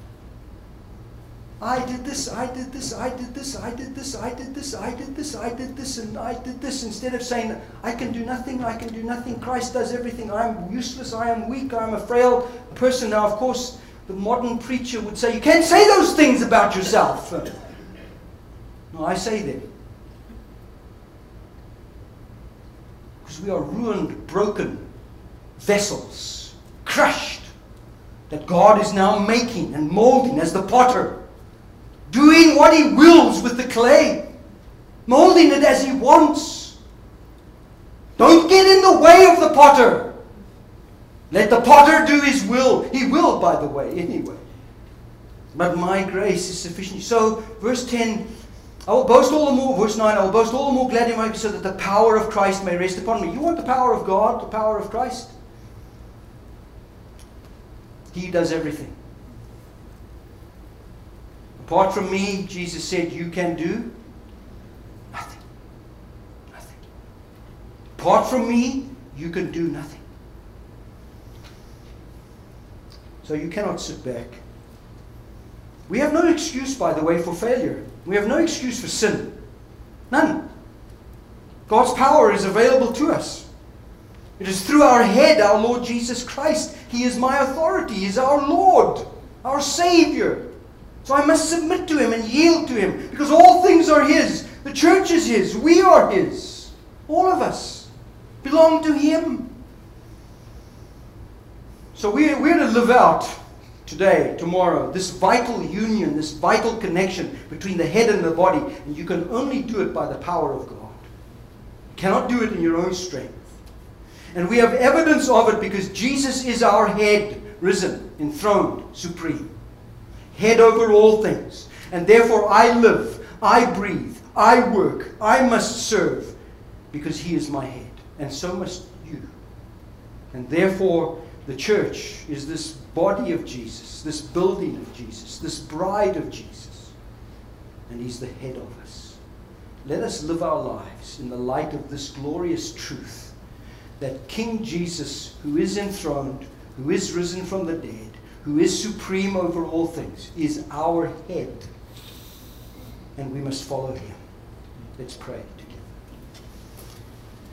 I did this, I did this, I did this, I did this, I did this, I did this, I did this, and I did this. Instead of saying, I can do nothing, I can do nothing, Christ does everything, I am useless, I am weak, I am a frail person. Now, of course, the modern preacher would say, you can't say those things about yourself. No, I say them. Because we are ruined, broken vessels, crushed, that God is now making and molding as the potter, doing what he wills with the clay, molding it as he wants. Don't get in the way of the potter. Let the potter do his will. He will, by the way, anyway. But my grace is sufficient. So, verse ten, I will boast all the more, verse nine, I will boast all the more gladly in my, so that the power of Christ may rest upon me. You want the power of God, the power of Christ? He does everything. Apart from me, Jesus said, you can do nothing. Nothing. Apart from me, you can do nothing. So you cannot sit back. We have no excuse, by the way, for failure. We have no excuse for sin. None. God's power is available to us. It is through our head, our Lord Jesus Christ. He is my authority. He is our Lord, our Savior. So I must submit to him and yield to him, because all things are his. The church is his. We are his. All of us belong to him. So we, we're to live out today, tomorrow, this vital union, this vital connection between the head and the body. And you can only do it by the power of God. You cannot do it in your own strength. And we have evidence of it because Jesus is our head, risen, enthroned, supreme. Head over all things. And therefore I live, I breathe, I work, I must serve, because he is my head. And so must you. And therefore the church is this body of Jesus, this building of Jesus, this bride of Jesus. And he's the head of us. Let us live our lives in the light of this glorious truth, that King Jesus, who is enthroned, who is risen from the dead, who is supreme over all things, is our head. And we must follow him. Let's pray.